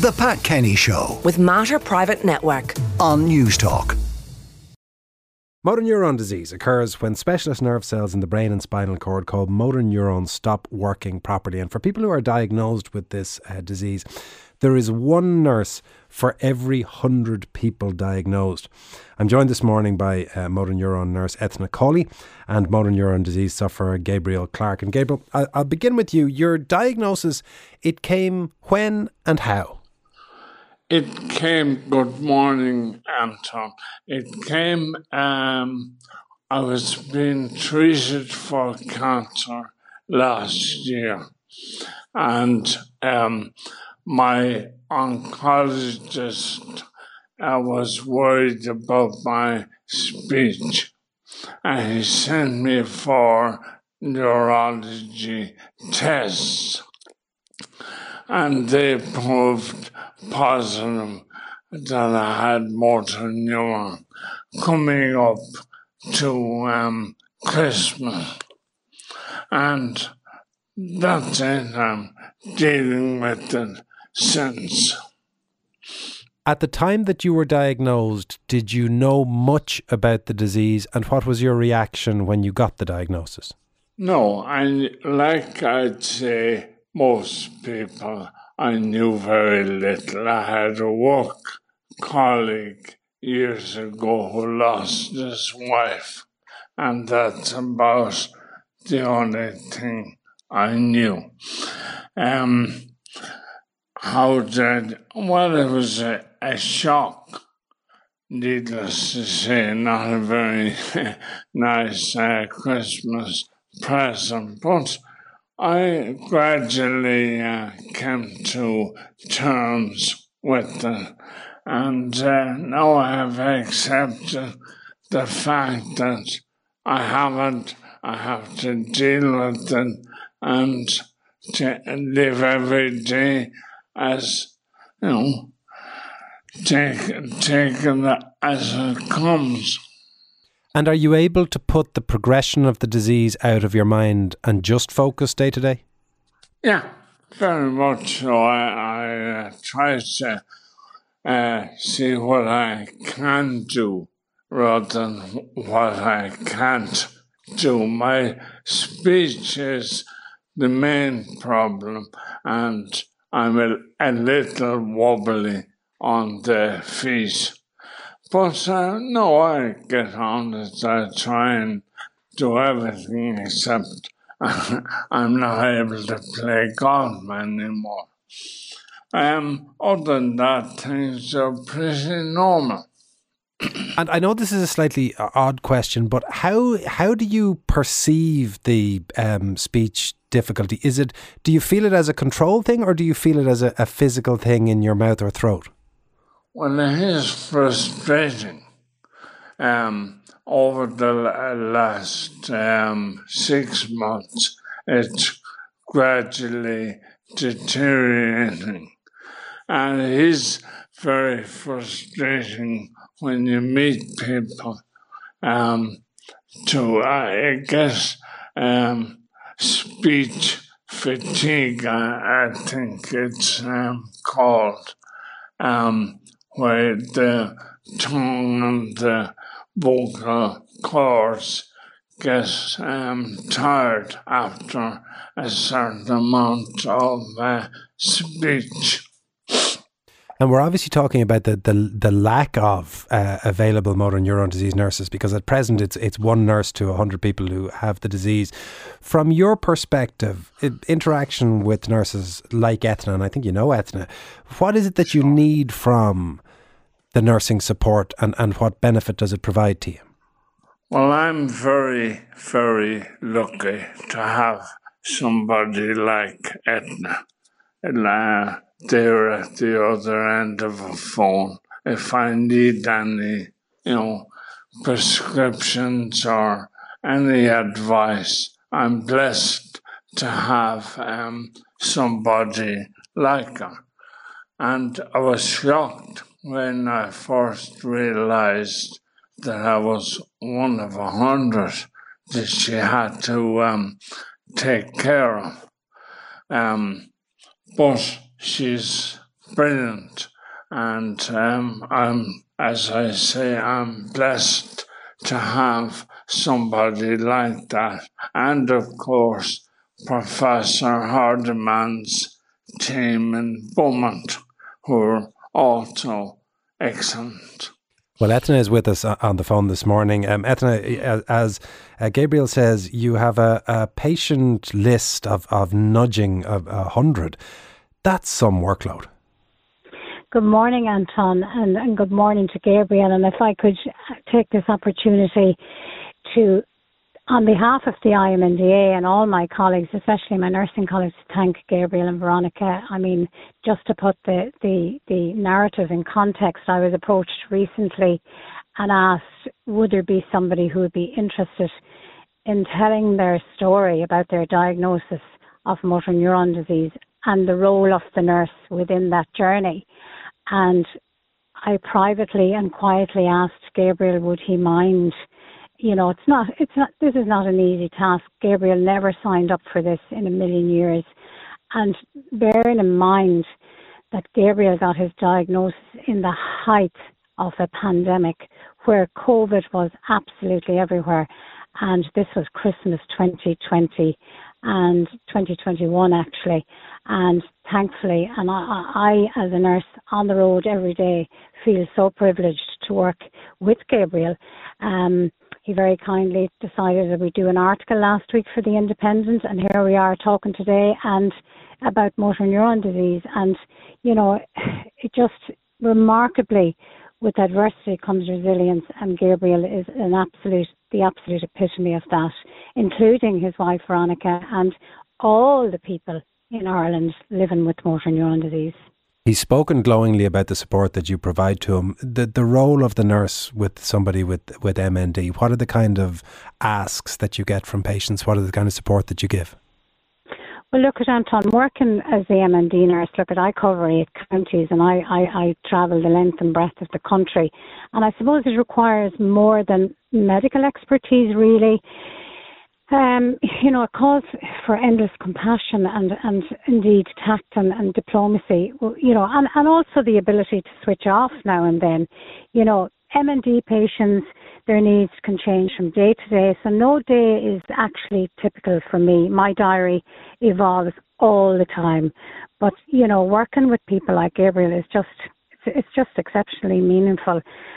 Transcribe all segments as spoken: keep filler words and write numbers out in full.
The Pat Kenny Show with Mater Private Network on News Talk. Motor neuron disease occurs when specialist nerve cells in the brain and spinal cord called motor neurons stop working properly. And for people who are diagnosed with this uh, disease, there is one nurse for every hundred people diagnosed. I'm joined this morning by uh, motor neuron nurse Ethna Cawley and motor neuron disease sufferer Gabriel Clark. And Gabriel, I'll, I'll begin with you. Your diagnosis, it came when and how? It came, good morning, Anton. It came, um, I was being treated for cancer last year. And um, my oncologist uh, was worried about my speech. And he sent me for neurology tests. And they proved positive that I had motor neuron coming up to um, Christmas. And that's it. I'm dealing with it since. At the time that you were diagnosed, did you know much about the disease, and what was your reaction when you got the diagnosis? No, I, like I'd say most people, I knew very little. I had a work colleague years ago who lost his wife, and that's about the only thing I knew. Um, how did, well, it was a, a shock, needless to say, not a very nice uh, Christmas present, but I gradually uh, came to terms with it, and uh, now I have accepted the fact that I haven't, I have to deal with it and to live every day as, you know, take, taking it as it comes. And are you able to put the progression of the disease out of your mind and just focus day to day? Yeah, very much so. I, I uh, try to uh, see what I can do rather than what I can't do. My speech is the main problem, and I'm a, a little wobbly on the feet. But uh, no, I get on it. I try and do everything except I'm not able to play golf anymore. Um, other than that, things are pretty normal. And I know this is a slightly odd question, but how how do you perceive the um, speech difficulty? Is it, do you feel it as a control thing, or do you feel it as a, a physical thing in your mouth or throat? Well, it is frustrating. Um, over the last um, six months, it's gradually deteriorating. And it is very frustrating when you meet people um, to, I guess, um, speech fatigue, I, I think it's um, called. Um, where the tongue and the vocal cords get um, tired after a certain amount of uh, speech. And we're obviously talking about the the, the lack of uh, available motor neuron disease nurses, because at present it's it's one nurse to one hundred people who have the disease. From your perspective, interaction with nurses like Ethna, and I think you know Ethna, what is it that you need from the nursing support, and, and what benefit does it provide to you? Well, I'm very, very lucky to have somebody like Ethna. Uh, they're at the other end of a phone. If I need any, you know, prescriptions or any advice, I'm blessed to have um, somebody like her. And I was shocked when I first realized that I was one of a hundred that she had to um, take care of. Um, but she's brilliant. And um, I'm, as I say, I'm blessed to have somebody like that. And of course, Professor Hardiman's team in Beaumont, who are also excellent. Well, Etna is with us on the phone this morning. Um, Etna, as uh, Gabriel says, you have a, a patient list of, of nudging of a hundred. That's some workload. Good morning, Anton, and, and good morning to Gabriel. And if I could take this opportunity to, on behalf of the I M N D A and all my colleagues, especially my nursing colleagues, to thank Gabriel and Veronica. I mean, just to put the, the, the narrative in context, I was approached recently and asked, would there be somebody who would be interested in telling their story about their diagnosis of motor neuron disease and the role of the nurse within that journey. And I privately and quietly asked Gabriel, would he mind? You know, it's not, it's not, this is not an easy task. Gabriel never signed up for this in a million years. And bearing in mind that Gabriel got his diagnosis in the height of a pandemic where COVID was absolutely everywhere. And this was Christmas twenty twenty and twenty twenty-one actually. And thankfully, and I, I as a nurse on the road every day feel so privileged to work with Gabriel. Um, he very kindly decided that we'd do an article last week for The Independent, and here we are talking today and about motor neuron disease. And, you know, it just remarkably, with adversity comes resilience, and Gabriel is an absolute, the absolute epitome of that, including his wife Veronica and all the people in Ireland living with motor neuron disease. He's spoken glowingly about the support that you provide to him. The the role of the nurse with somebody with, with M N D, what are the kind of asks that you get from patients? What are the kind of support that you give? Well, look at Anton, working as the M N D nurse, look at I cover eight counties and I, I, I travel the length and breadth of the country. And I suppose it requires more than medical expertise, really. Um, you know, it calls for endless compassion and, and indeed tact and, and diplomacy, you know, and, and also the ability to switch off now and then. You know, M N D patients, their needs can change from day to day, so no day is actually typical for me. My diary evolves all the time. But, you know, working with people like Gabriel is just, it's, it's just exceptionally meaningful.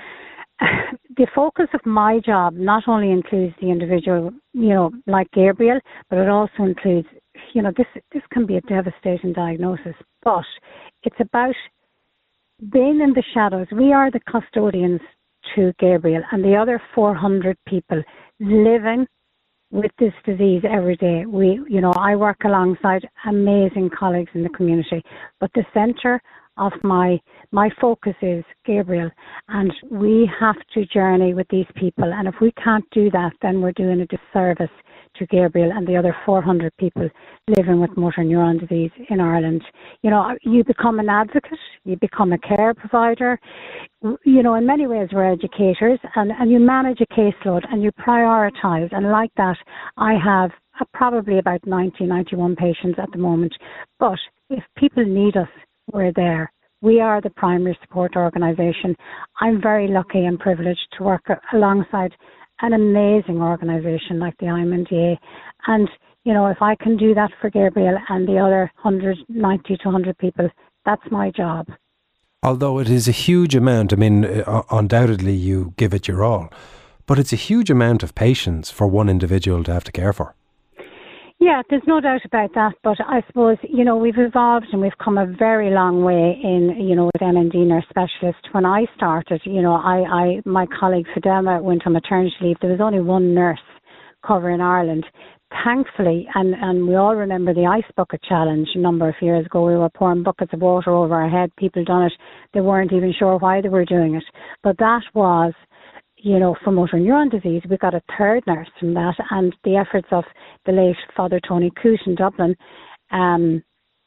The focus of my job not only includes the individual, you know, like Gabriel, but it also includes, you know, this this can be a devastating diagnosis, but it's about being in the shadows. We are the custodians to Gabriel and the other four hundred people living with this disease every day. We, you know, I work alongside amazing colleagues in the community, but the centre of my my focus is Gabriel, and we have to journey with these people, and if we can't do that, then we're doing a disservice to Gabriel and the other four hundred people living with motor neuron disease in Ireland. You know, you become an advocate, you become a care provider. You know, in many ways we're educators, and, and you manage a caseload and you prioritise, and like that I have uh, probably about ninety, ninety-one patients at the moment. But if people need us, we're there. We are the primary support organisation. I'm very lucky and privileged to work alongside an amazing organisation like the I M N D A. And, you know, if I can do that for Gabriel and the other one hundred ninety to one hundred people, that's my job. Although it is a huge amount, I mean, uh, undoubtedly you give it your all, but it's a huge amount of patients for one individual to have to care for. Yeah, there's no doubt about that, but I suppose, you know, we've evolved and we've come a very long way in, you know, with M N D nurse specialists. When I started, you know, I, I my colleague Fidelma went on maternity leave. There was only one nurse covering Ireland. Thankfully, and, and we all remember the ice bucket challenge a number of years ago. We were pouring buckets of water over our head. People done it. They weren't even sure why they were doing it. But that was, you know, for motor neuron disease, we got a third nurse from that, and the efforts of the late Father Tony Coote in Dublin, um,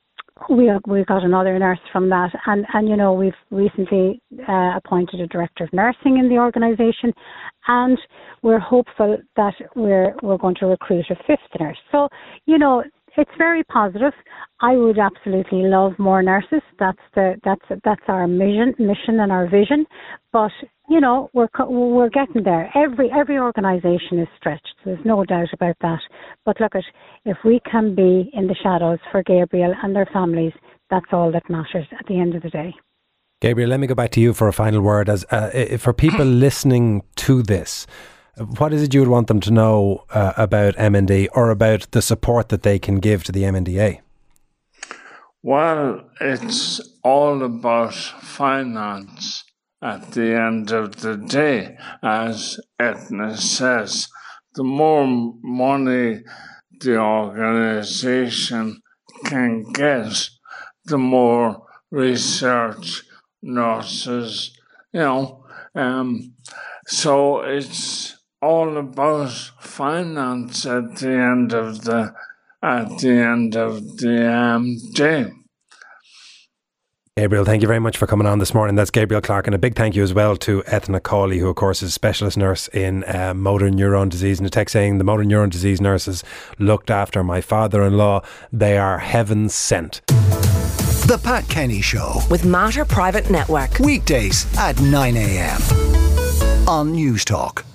we we got another nurse from that, and, and you know, we've recently uh, appointed a director of nursing in the organisation, and we're hopeful that we're we're going to recruit a fifth nurse. So, you know, it's very positive. I would absolutely love more nurses. That's the that's that's our mission, mission and our vision. But you know, we're we're getting there. Every every organisation is stretched. There's no doubt about that. But look, at if we can be in the shadows for Gabriel and their families, that's all that matters at the end of the day. Gabriel, let me go back to you for a final word. As uh, for people listening to this, what is it you would want them to know uh, about M N D or about the support that they can give to the M N D A? Well, it's all about finance at the end of the day. As Etna says, the more money the organisation can get, the more research, nurses, you know. Um, so it's all about finance at the end of the at the end of the um, day. Gabriel, thank you very much for coming on this morning. That's Gabriel Clark, and a big thank you as well to Ethna Cawley, who of course is a specialist nurse in uh, motor neurone disease. And a text saying the motor neurone disease nurses looked after my father-in-law. They are heaven sent. The Pat Kenny Show with Mater Private Network. Weekdays at nine a.m. on News Talk.